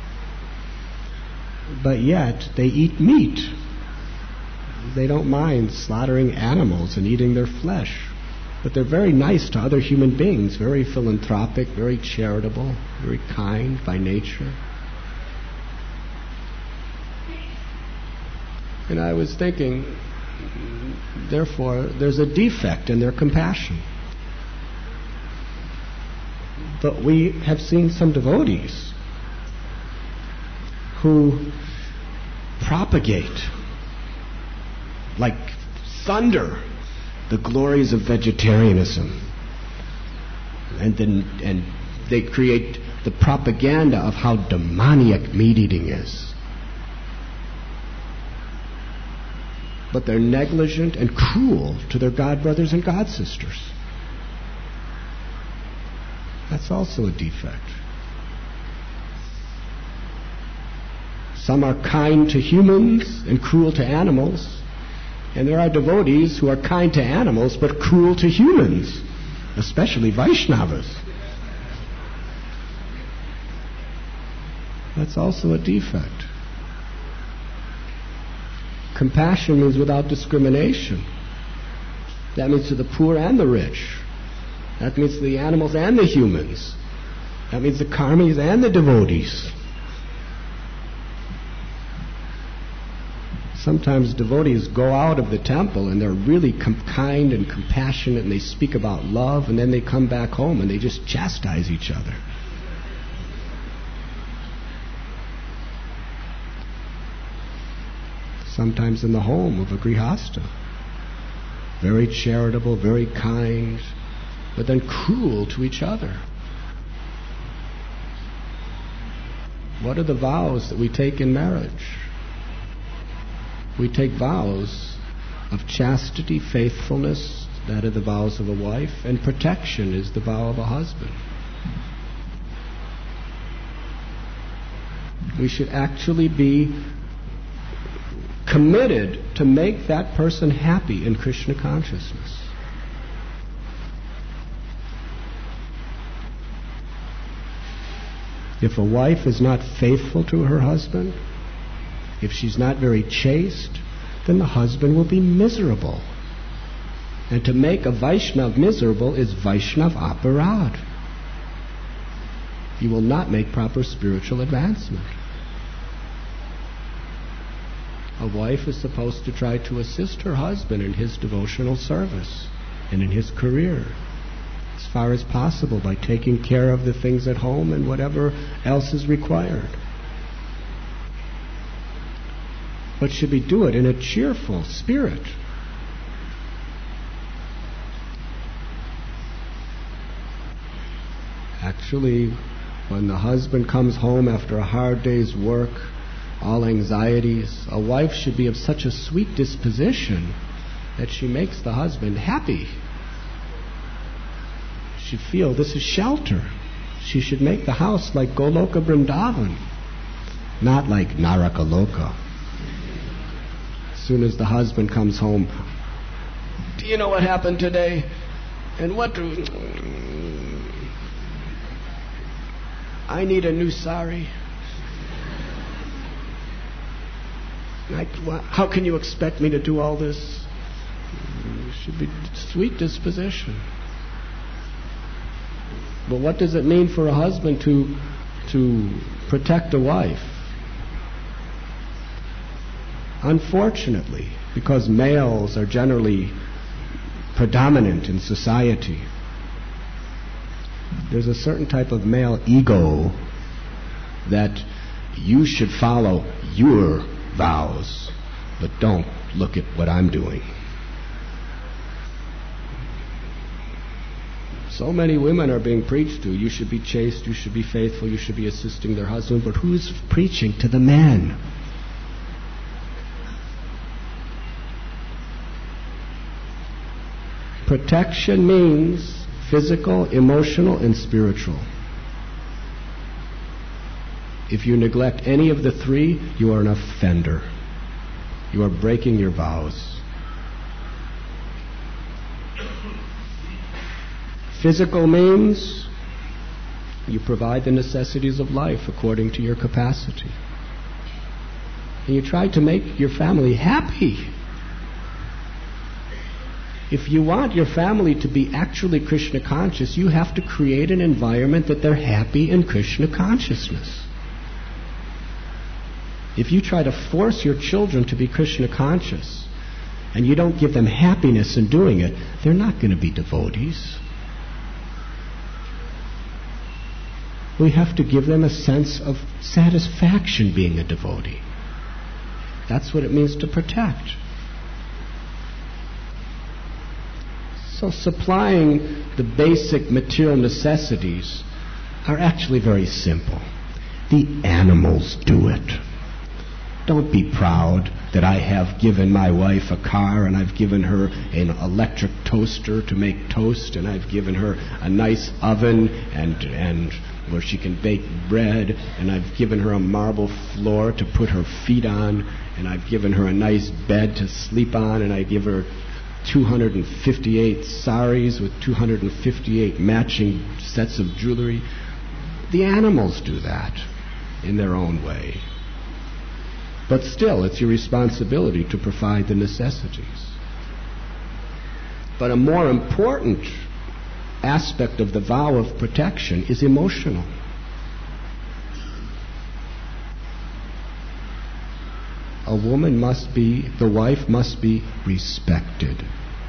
But yet, they eat meat. They don't mind slaughtering animals and eating their flesh. But they're very nice to other human beings, very philanthropic, very charitable, very kind by nature. And I was thinking, therefore, there's a defect in their compassion. But we have seen some devotees who propagate like thunder the glories of vegetarianism. And then and they create the propaganda of how demoniac meat eating is. But they're negligent and cruel to their god brothers and god sisters. That's also a defect. Some are kind to humans and cruel to animals, and there are devotees who are kind to animals but cruel to humans, especially Vaishnavas. That's also a defect. Compassion means without discrimination. That means to the poor and the rich. That means to the animals and the humans. That means the karmis and the devotees. Sometimes devotees go out of the temple and they're really com- kind and compassionate and they speak about love, and then they come back home and they just chastise each other. Sometimes in the home of a grihasta. Very charitable, very kind, but then cruel to each other. What are the vows that we take in marriage? We take vows of chastity, faithfulness, that are the vows of a wife, and protection is the vow of a husband. We should actually be committed to make that person happy in Krishna consciousness. If a wife is not faithful to her husband, if she's not very chaste, then the husband will be miserable. And to make a Vaishnav miserable is Vaishnav aparad. He will not make proper spiritual advancement. A wife is supposed to try to assist her husband in his devotional service and in his career as far as possible by taking care of the things at home and whatever else is required. But should we do it in a cheerful spirit? Actually, when the husband comes home after a hard day's work, all anxieties, a wife should be of such a sweet disposition that she makes the husband happy. She should feel this is shelter. She should make the house like Goloka Vrindavan, not like Narakaloka. As soon as the husband comes home, do you know what happened today? And what do... I need a new sari. Like, how can you expect me to do all this? It should be sweet disposition. But what does it mean for a husband to to protect a wife? Unfortunately, because males are generally predominant in society, there's a certain type of male ego that you should follow your vows, but don't look at what I'm doing. So many women are being preached to. You should be chaste, you should be faithful, you should be assisting their husband, but who's preaching to the men? Protection means physical, emotional, and spiritual. If you neglect any of the three, you are an offender. You are breaking your vows. Physical means you provide the necessities of life according to your capacity. And you try to make your family happy. If you want your family to be actually Krishna conscious, you have to create an environment that they're happy in Krishna consciousness. If you try to force your children to be Krishna conscious and you don't give them happiness in doing it, they're not going to be devotees. We have to give them a sense of satisfaction being a devotee. That's what it means to protect. So supplying the basic material necessities are actually very simple. The animals do it. Don't be proud that I have given my wife a car and I've given her an electric toaster to make toast and I've given her a nice oven and and where she can bake bread and I've given her a marble floor to put her feet on and I've given her a nice bed to sleep on and I give her two hundred fifty-eight saris with two hundred fifty-eight matching sets of jewelry. The animals do that in their own way. But still, it's your responsibility to provide the necessities. But a more important aspect of the vow of protection is emotional. A woman must be, the wife must be respected.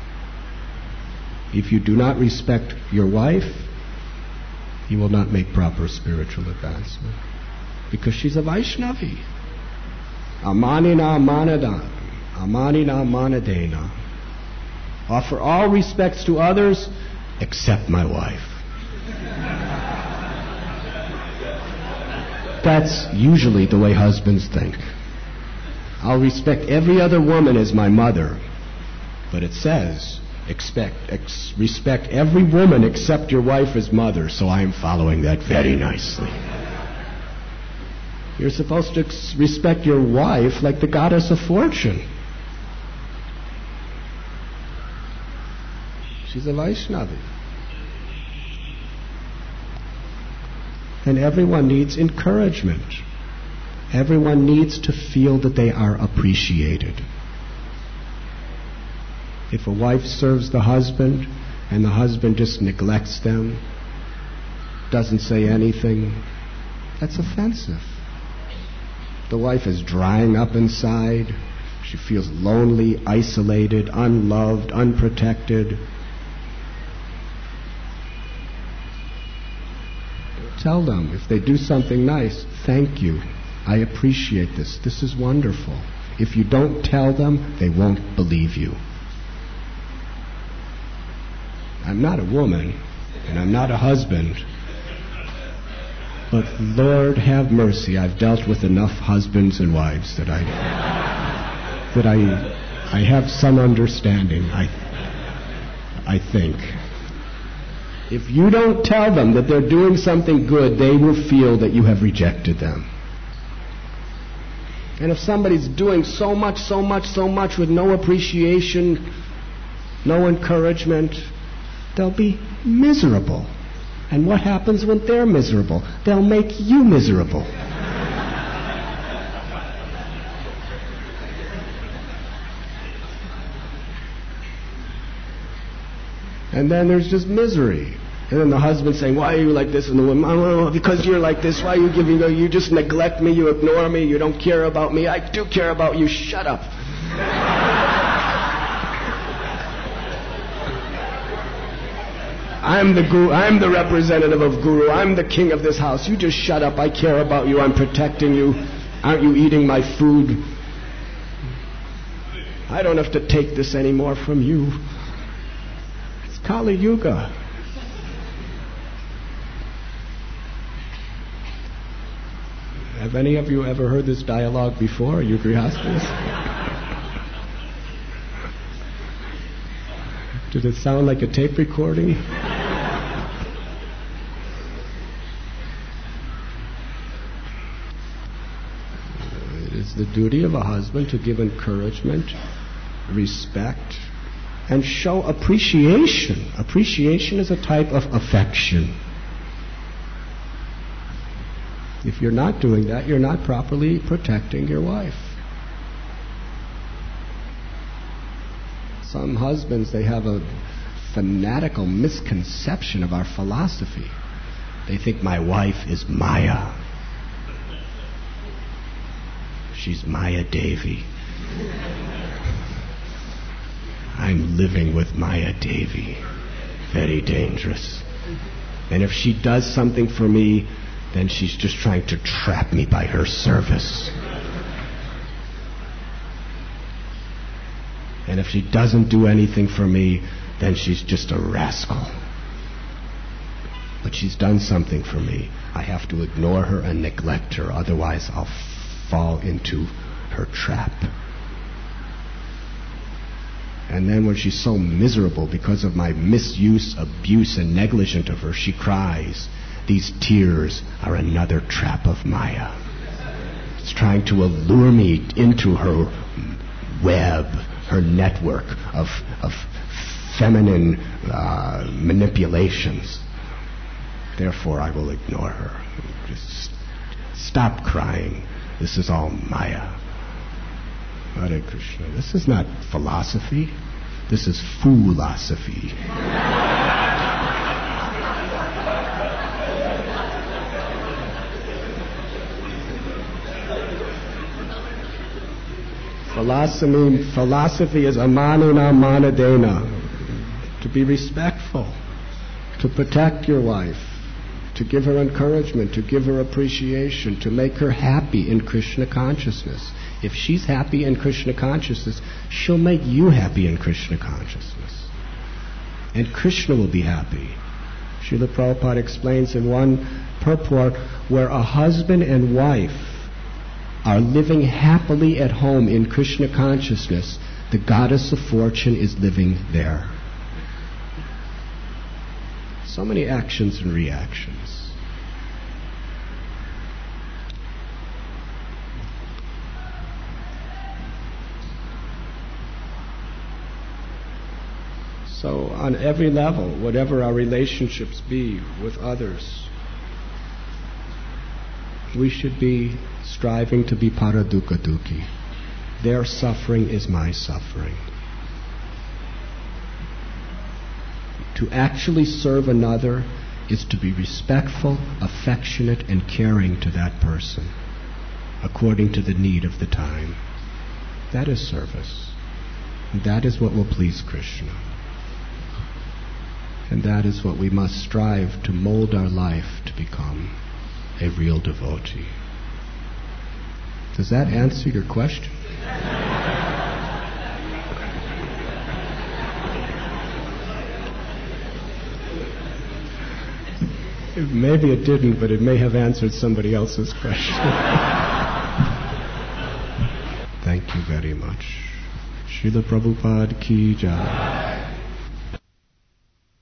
If you do not respect your wife, you will not make proper spiritual advancement. Because she's a Vaishnavi. Amanina manada, amanina manadena. Offer all respects to others except my wife. That's usually the way husbands think. I'll respect every other woman as my mother, but it says expect, ex, respect every woman except your wife as mother, so I am following that very nicely. You're supposed to ex- respect your wife like the goddess of fortune. She's a Vaishnavi. And everyone needs encouragement. Everyone needs to feel that they are appreciated. If a wife serves the husband and the husband just neglects them, doesn't say anything, that's offensive. The wife is drying up inside. She feels lonely, isolated, unloved, unprotected. Tell them, if they do something nice, thank you. I appreciate this. This is wonderful. If you don't tell them, they won't believe you. I'm not a woman, and I'm not a husband. But Lord have mercy, I've dealt with enough husbands and wives that I that I I have some understanding, I I think. If you don't tell them that they're doing something good, they will feel that you have rejected them. And if somebody's doing so much, so much, so much with no appreciation, no encouragement, they'll be miserable. And what happens when they're miserable? They'll make you miserable. And then there's just misery. And then the husband saying, why are you like this? And the woman, oh, because you're like this. Why are you giving, you just neglect me, you ignore me, you don't care about me. I do care about you. Shut up. I'm the guru, I'm the representative of Guru. I'm the king of this house. You just shut up. I care about you. I'm protecting you. Aren't you eating my food? I don't have to take this anymore from you. It's Kali Yuga. Have any of you ever heard this dialogue before? Are you grihastas? Did it sound like a tape recording? It is the duty of a husband to give encouragement, respect, and show appreciation. Appreciation is a type of affection. If you're not doing that, you're not properly protecting your wife. Some husbands, they have a fanatical misconception of our philosophy. They think my wife is Maya. She's Maya Devi. I'm living with Maya Devi. Very dangerous. And if she does something for me, then she's just trying to trap me by her service. And if she doesn't do anything for me, then she's just a rascal. But she's done something for me. I have to ignore her and neglect her, otherwise I'll f- fall into her trap. And then when she's so miserable because of my misuse, abuse, and negligence of her, she cries. These tears are another trap of Maya. It's trying to allure me into her web, her network of, of feminine uh, manipulations. Therefore, I will ignore her. Just stop crying. This is all Maya. Hare Krishna. This is not philosophy. This is foolosophy. Philosophy, philosophy is amanuna manadena. To be respectful. To protect your wife. To give her encouragement. To give her appreciation. To make her happy in Krishna consciousness. If she's happy in Krishna consciousness, she'll make you happy in Krishna consciousness. And Krishna will be happy. Srila Prabhupada explains in one purport where a husband and wife are living happily at home in Krishna consciousness, the goddess of fortune is living there. So many actions and reactions. So on every level, whatever our relationships be with others, we should be striving to be paradukha dukhi. Their suffering is my suffering. To actually serve another is to be respectful, affectionate, and caring to that person, according to the need of the time. That is service. And that is what will please Krishna. And that is what we must strive to mold our life to become a real devotee. Does that answer your question? Maybe it didn't, but it may have answered somebody else's question. Thank you very much. Srila Prabhupada ki jai.